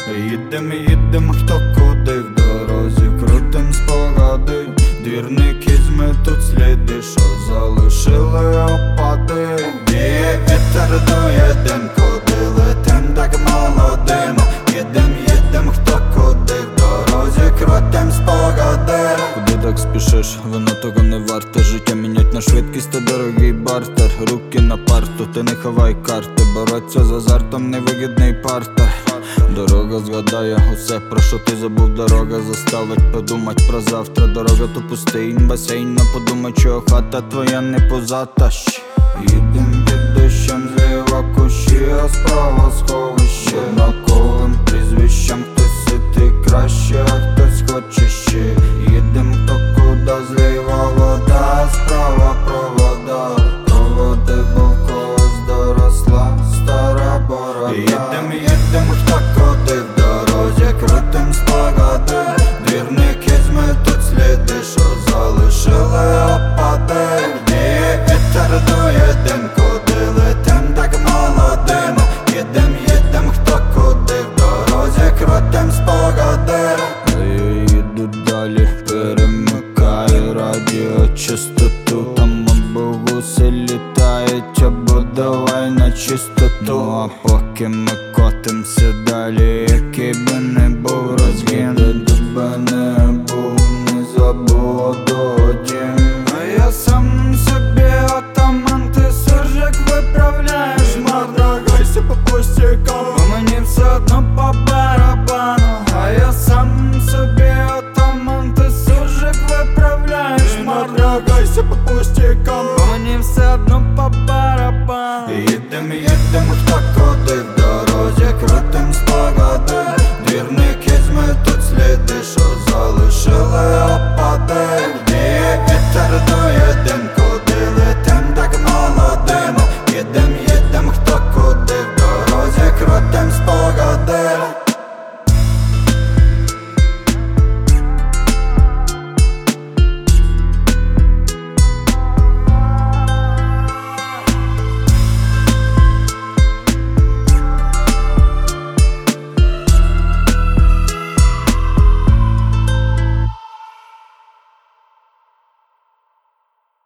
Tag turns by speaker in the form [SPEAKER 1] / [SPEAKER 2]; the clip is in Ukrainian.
[SPEAKER 1] Їдем, хто куди в дорозі, крутим спогади. Двірники зметуть сліди, що залишили опади. Віє вітер, дує дим, куди летим так молодим. Їдем, хто куди в дорозі, крутим спогади. Куди так спішиш, воно того не варте. Життя мінять на швидкість, то дорогий бартер. Руки на парту, ти не ховай карти. Бороться з азартом, невигідний партер. Дорога згадає усе, про що ти забув. Дорога заставить подумать про завтра. Дорога то пустий басейн, но подумай, чого хата твоя не позата. Їдем під дощем, зліва кущі, а справа сховище. Однаковим прізвищем хтось ситий краще, а хтось хоче ще. Їдем хто куди, зліва вода, а справа провода. Проводи, бо в когось доросла стара борода. Їдем, хто куди в дорозі, крутим спогади. Двірники зметуть сліди, що залишили опади. Віє вітер, дує дим, куди летим так молодим. Їдем, хто куди в дорозі, крутим спогади. Їду далі, перемикаю радіочастоту. Там бабуси літають, або давай на чистоту. Ну а поки ми котимся далі, який би не був розгін, де би не був, не забуду дім. А я сам собі атаман, ти суржик виправляєш. Мордагайся по пустякам, бо мені все одно по барабану. А я сам собі атаман, ти суржик виправляєш. Мордагайся по пустякам, бо мені все одно по барабану. Їдем, хто куди в дорозі, крутим спогади. Двірники